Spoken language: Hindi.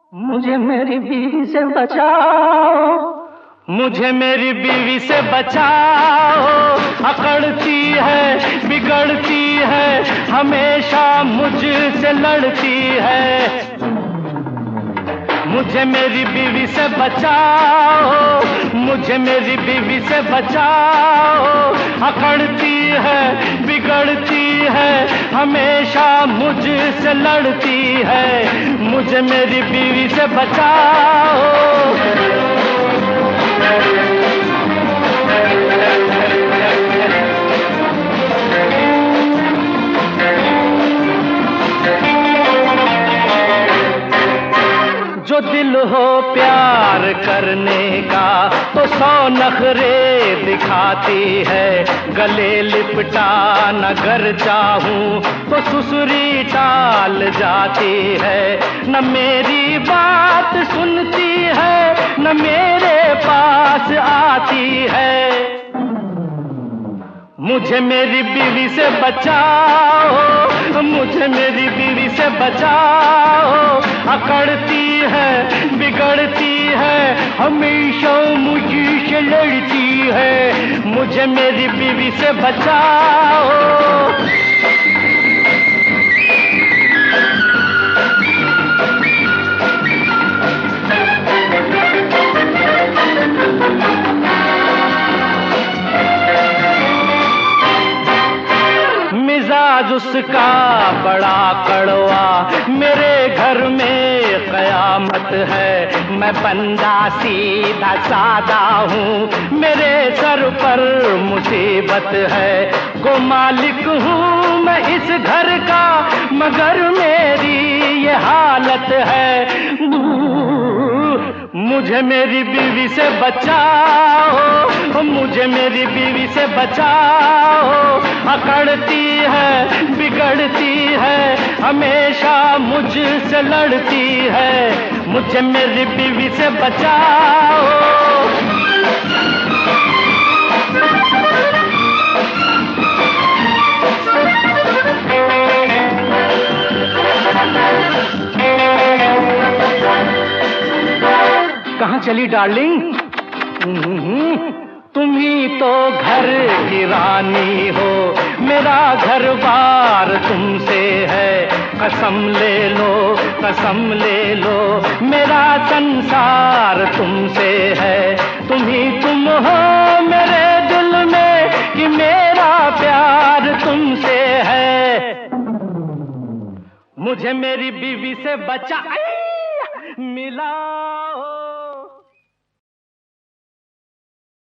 मुझे मेरी बीवी से बचाओ, मुझे मेरी बीवी से बचाओ। अकड़ती है, बिगड़ती है, हमेशा मुझसे लड़ती है। मुझे मेरी बीवी से बचाओ, मुझे मेरी बीवी से बचाओ। अकड़ती है, बिगड़ती है, हमेशा मुझसे लड़ती है। मुझे मेरी बीवी से बचाओ। जो दिल हो प्यार करने का तो 100 नखरे दिखाती है। गले लिपटा न कर चाहूं तो सुसुरी टाल जाती है। न मेरी बात सुनती है, न मेरे पास आती है। मुझे मेरी बीवी से बचाओ, मुझे मेरी बीवी से बचाओ। अकड़ती है, बिगड़ती है, हमेशा मुझसे लड़ती है। मुझे मेरी बीवी से बचाओ। मिजाज उसका बड़ा कड़वा, मेरे घर में कयामत है। मैं बंदा सीधा सादा हूँ, मेरे सर पर मुसीबत है। गो मालिक हूँ मैं इस घर का, मगर मेरी ये हालत है। मुझे मेरी बीवी से बचाओ, मुझे मेरी बीवी से बचाओ। अकड़ती है, बिगड़ती है, हमेशा मुझसे लड़ती है। मुझे मेरी बीवी से बचाओ। कहाँ चली डार्लिंग? तुम ही तो घर की रानी हो, मेरा घर बार तुमसे है। कसम ले लो, कसम ले लो, मेरा संसार तुमसे है। तुम ही तुम हो मेरे दिल में, कि मेरा प्यार तुमसे है। मुझे मेरी बीवी से बचा मिलाओ।